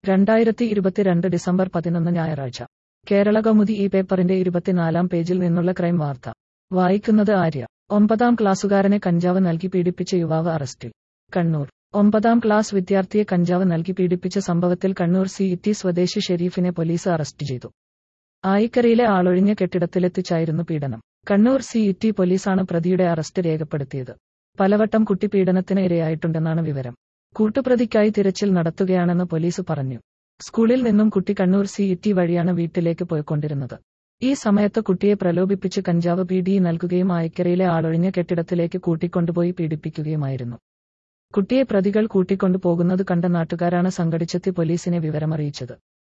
2022 December 11 ഞായറാഴ്ച. കേരളകൗമുദി ഈ പേപ്പറിന്റെ 24-ാം പേജിൽ നിന്നുള്ള ക്രൈം വാർത്ത. വായിക്കുന്നത് ആര്യ. 9ാം ക്ലാസുകാരനെ കഞ്ചാവ് നൽകി പീഡിപ്പിച്ച യുവാവ് അറസ്റ്റിൽ. കണ്ണൂർ. 9ാം ക്ലാസ് വിദ്യാർത്ഥിയെ കഞ്ചാവ് നൽകി പീഡിപ്പിച്ച സംഭവത്തിൽ കണ്ണൂർ CET സ്വദേശി ഷെരീഫിനെ പോലീസ് അറസ്റ്റ് ചെയ്തു. ആയിക്കരയിലെ ആളൊഴിഞ്ഞ കെട്ടിടത്തിലെത്തിച്ചായിരുന്നു പീഡനം. കണ്ണൂർ CET പോലീസാണ് പ്രതിയുടെ അറസ്റ്റ് രേഖപ്പെടുത്തിയത്. പലവട്ടം കുട്ടി പീഡനത്തിന് ഇരയായിട്ടുണ്ടെന്നാണ് വിവരം. കൂട്ടുപ്രതിക്കായി തിരച്ചിൽ നടത്തുകയാണെന്ന് പോലീസ് പറഞ്ഞു. സ്കൂളിൽ നിന്നും കുട്ടി കണ്ണൂർ CET വഴിയാണ് വീട്ടിലേക്ക് പോയിക്കൊണ്ടിരുന്നത്. ഈ സമയത്ത് കുട്ടിയെ പ്രലോഭിപ്പിച്ച് കഞ്ചാവ് PDE നൽകുകയും ആയിക്കരയിലെ ആളൊഴിഞ്ഞ കെട്ടിടത്തിലേക്ക് കൂട്ടിക്കൊണ്ടുപോയി പീഡിപ്പിക്കുകയുമായിരുന്നു. കുട്ടിയെ പ്രതികൾ കൂട്ടിക്കൊണ്ടുപോകുന്നത് കണ്ട നാട്ടുകാരാണ് സംഘടിച്ചെത്തി പോലീസിനെ വിവരമറിയിച്ചത്.